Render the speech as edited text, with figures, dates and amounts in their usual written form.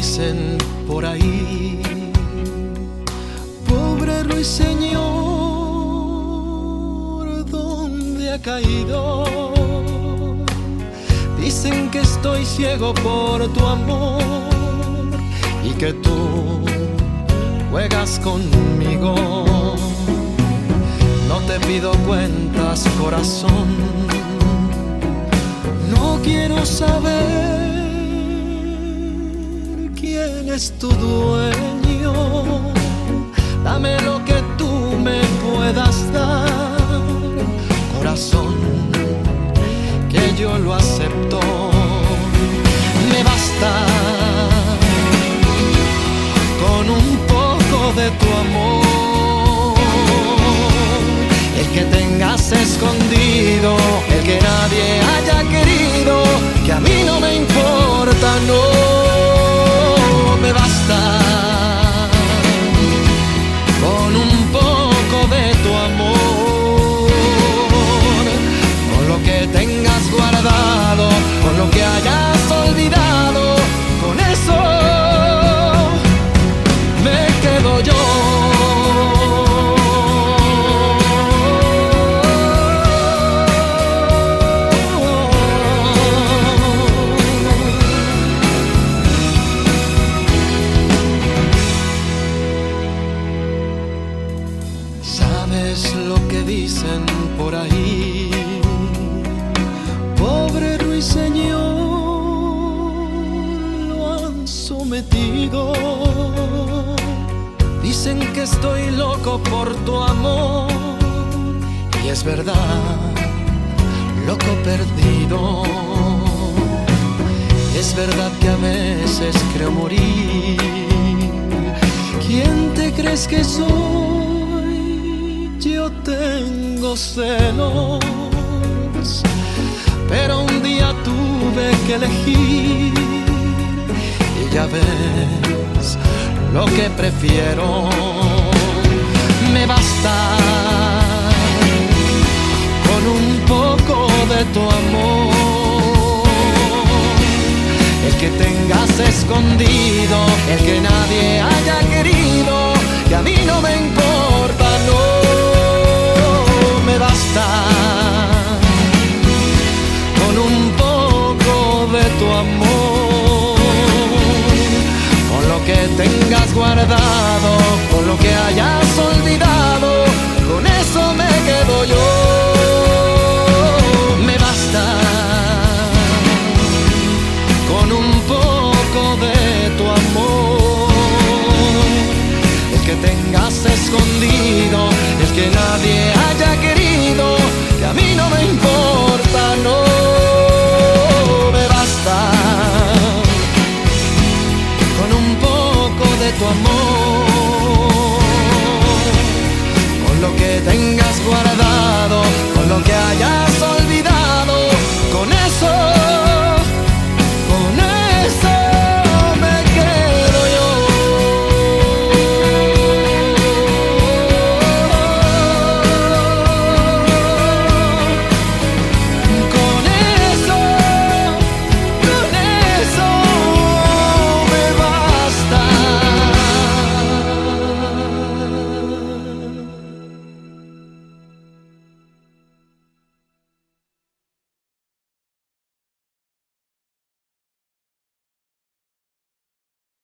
dicen por ahí. Pobre ruiseñor, ¿dónde ha caído? Dicen que estoy ciego por tu amor y que tú juegas conmigo. No te pido cuentas, corazón, no quiero saber quién es tu dueño. Dame lo que tú me puedas dar, corazón, que yo lo acepto. Me basta con un poco de tu amor, el que tengas escondido, el que nadie haya querido, que a mí no me importa, no. Me basta con un poco de tu amor, con lo que tengas guardado, con lo que hayas olvidado, con eso me quedo yo. ¿Sabes lo que dicen por ahí? Pobre ruiseñor, lo han sometido. Dicen que estoy loco por tu amor, y es verdad, loco perdido. Es verdad que a veces creo morir. ¿Quién te crees que soy? Yo tengo celos, pero un día tuve que elegir y ya ves lo que prefiero. Me basta con un poco de tu amor, el que tengas escondido, el que nadie haya querido, que a mí no me importa, no. Me basta con un poco de tu amor, con lo que tengas guardado, con lo que hayas olvidado, con eso me quedo yo. Me basta con un poco de tu amor, el que tengas escondido, el que nadie haya querido, que a mí no me importa, no. Me basta con un poco de tu amor, con lo que tengas guardado,